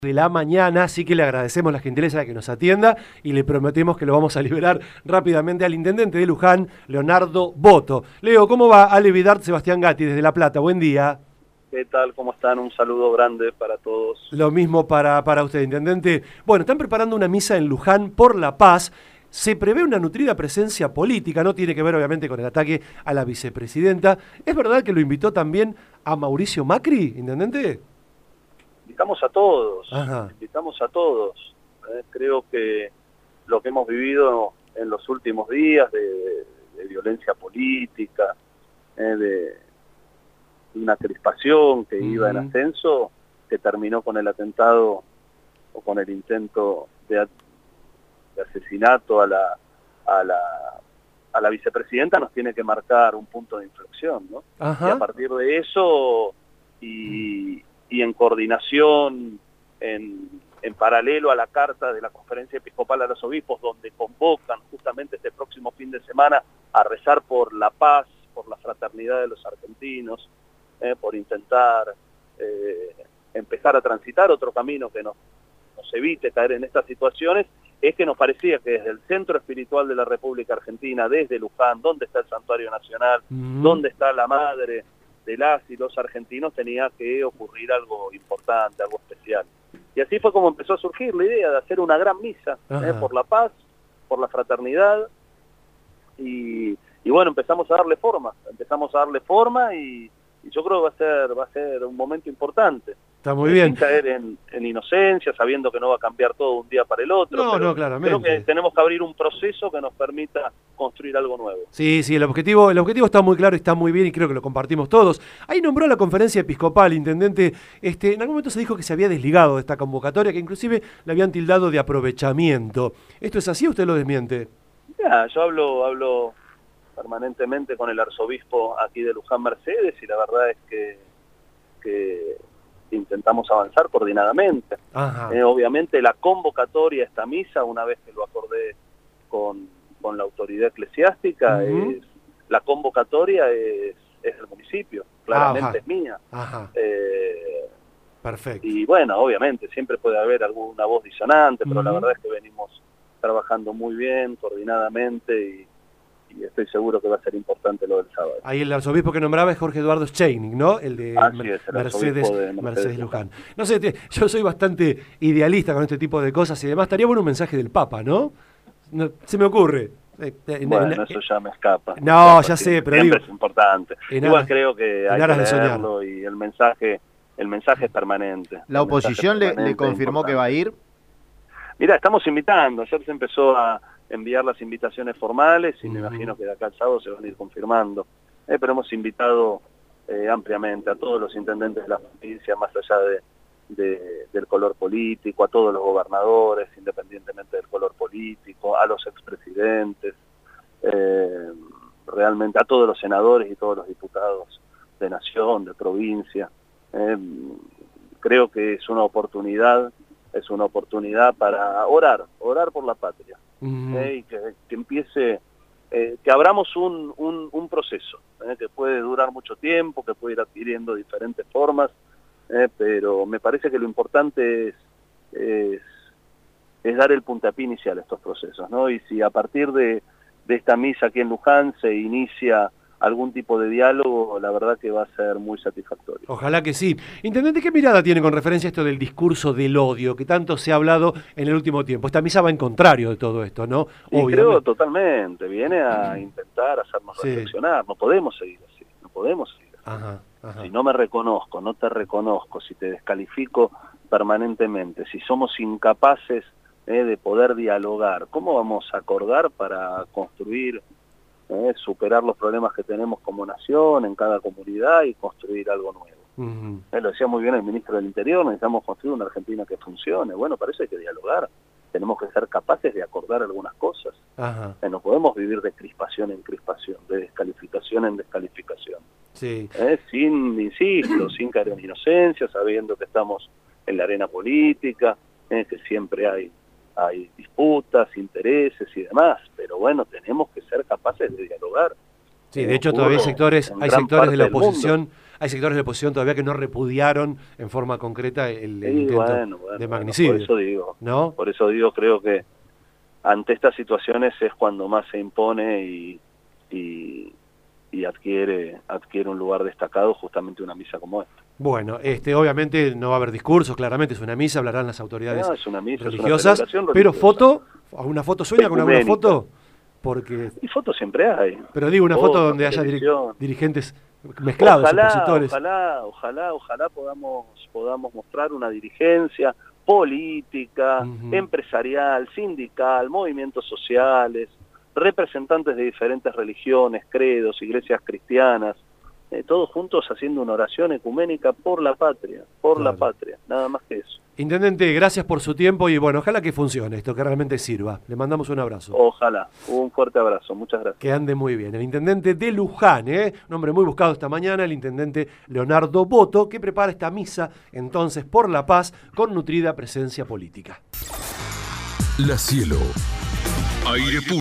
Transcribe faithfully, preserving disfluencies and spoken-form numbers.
De la mañana, así que le agradecemos la gentileza de que nos atienda y le prometemos que lo vamos a liberar rápidamente al intendente de Luján, Leonardo Boto. Leo, ¿cómo va? Ale Vidart, Sebastián Gatti, desde La Plata. Buen día. ¿Qué tal? ¿Cómo están? Un saludo grande para todos. Lo mismo para, para usted, intendente. Bueno, están preparando una misa en Luján por la paz. Se prevé una nutrida presencia política, no tiene que ver obviamente con el ataque a la vicepresidenta. ¿Es verdad que lo invitó también a Mauricio Macri, intendente? Invitamos a todos, Ajá. invitamos a todos. Eh, creo que lo que hemos vivido en los últimos días de, de, de violencia política, eh, de, de una crispación que uh-huh. iba en ascenso, que terminó con el atentado o con el intento de, de asesinato a la, a la a la vicepresidenta, nos tiene que marcar un punto de inflexión, ¿no? Ajá. Y a partir de eso y y en coordinación, en, en paralelo a la carta de la Conferencia Episcopal a los Obispos, donde convocan justamente este próximo fin de semana a rezar por la paz, por la fraternidad de los argentinos, eh, por intentar eh, empezar a transitar otro camino que nos, nos evite caer en estas situaciones, es que nos parecía que desde el centro espiritual de la República Argentina, desde Luján, donde está el Santuario Nacional, uh-huh. donde está la madre de las y los argentinos, tenía que ocurrir algo importante, algo especial. Y así fue como empezó a surgir la idea de hacer una gran misa eh, por la paz, por la fraternidad, y, y bueno, empezamos a darle forma, empezamos a darle forma y, y yo creo que va a ser, va a ser un momento importante. Está muy bien. Sin caer en, en inocencia, sabiendo que no va a cambiar todo un día para el otro. No, pero no, claramente. Creo que tenemos que abrir un proceso que nos permita construir algo nuevo. Sí, sí, el objetivo, el objetivo está muy claro y está muy bien y creo que lo compartimos todos. Ahí nombró la Conferencia Episcopal, intendente. Este, en algún momento se dijo que se había desligado de esta convocatoria, que inclusive le habían tildado de aprovechamiento. ¿Esto es así o usted lo desmiente? Ya, yo hablo, hablo permanentemente con el arzobispo aquí de Luján Mercedes y la verdad es que... que intentamos avanzar coordinadamente. Eh, obviamente la convocatoria a esta misa, una vez que lo acordé con, con la autoridad eclesiástica, uh-huh. es, la convocatoria es, es del municipio, claramente Ajá. es mía. Ajá. Eh, Perfecto. Y bueno, obviamente siempre puede haber alguna voz disonante, pero uh-huh. la verdad es que venimos trabajando muy bien, coordinadamente, y y estoy seguro que va a ser importante lo del sábado. Ahí el arzobispo que nombraba es Jorge Eduardo Scheining, ¿no? El de Así es, el Mercedes, de Mercedes, Mercedes Luján. No sé, te, yo soy bastante idealista con este tipo de cosas y demás. Estaría bueno un mensaje del Papa, ¿no? no se me ocurre. Eh, eh, bueno, eh, eso ya me escapa. No, me escapa, ya sí, sé, pero siempre digo, es importante. Igual aras, creo que hay que leerlo y el mensaje, el mensaje es permanente. ¿La oposición le, le confirmó que va a ir? Mira, estamos invitando. Ayer se empezó a enviar las invitaciones formales y uh-huh. me imagino que de acá al sábado se van a ir confirmando. Eh, pero hemos invitado eh, ampliamente a todos los intendentes de la provincia, más allá de, de, del color político, a todos los gobernadores, independientemente del color político, a los expresidentes, eh, realmente a todos los senadores y todos los diputados de nación, de provincia. Eh, creo que es una oportunidad, es una oportunidad para orar, orar por la patria. Uh-huh. eh, y que, que empiece, eh, que abramos un, un, un proceso eh, que puede durar mucho tiempo, que puede ir adquiriendo diferentes formas, eh, pero me parece que lo importante es, es, es dar el puntapié inicial a estos procesos, ¿no? Y si a partir de, de esta misa aquí en Luján se inicia algún tipo de diálogo, la verdad que va a ser muy satisfactorio. Ojalá que sí. Intendente, ¿qué mirada tiene con referencia a esto del discurso del odio que tanto se ha hablado en el último tiempo? Esta misa va en contrario de todo esto, ¿no? Y creo totalmente, viene a intentar hacernos sí. reflexionar. No podemos seguir así, no podemos seguir así. Ajá, ajá. Si no me reconozco, no te reconozco, si te descalifico permanentemente, si somos incapaces eh, de poder dialogar, ¿cómo vamos a acordar para construir... Eh, superar los problemas que tenemos como nación, en cada comunidad y construir algo nuevo? Uh-huh. Eh, lo decía muy bien el ministro del Interior, necesitamos construir una Argentina que funcione. Bueno, para eso hay que dialogar. Tenemos que ser capaces de acordar algunas cosas. Uh-huh. Eh, no podemos vivir de crispación en crispación, de descalificación en descalificación. Sí. Eh, sin, insisto, sin caer en inocencia, sabiendo que estamos en la arena política, eh, que siempre hay hay disputas, intereses y demás, pero bueno, tenemos que ser capaces de dialogar. Sí, de hecho todavía hay sectores, hay sectores de la oposición hay sectores de la oposición todavía que no repudiaron en forma concreta el, el sí, intento bueno, bueno, de bueno, magnicidio. por eso digo, ¿no? Por eso digo, creo que ante estas situaciones es cuando más se impone y, y, y adquiere, adquiere un lugar destacado justamente una misa como esta. Bueno, este, obviamente no va a haber discursos, claramente es una misa, hablarán las autoridades No, es una misa, religiosas, es una pero religiosa. foto, ¿alguna foto sueña con alguna Ecuménica. foto? Porque, Y fotos siempre hay. pero digo, una Fotos, foto donde haya diri- televisión. dirigentes mezclados, Ojalá, opositores. ojalá, ojalá, ojalá podamos, podamos mostrar una dirigencia política, Ujú. empresarial, sindical, movimientos sociales, representantes de diferentes religiones, credos, iglesias cristianas, eh, todos juntos haciendo una oración ecuménica por la patria, por Claro. la patria, nada más que eso. Intendente, gracias por su tiempo y bueno, ojalá que funcione esto, que realmente sirva. Le mandamos un abrazo. Ojalá, un fuerte abrazo, muchas gracias. Que ande muy bien. El intendente de Luján, ¿eh? Un hombre muy buscado esta mañana, el intendente Leonardo Boto, que prepara esta misa entonces por la paz con nutrida presencia política. La Cielo. Aire puro.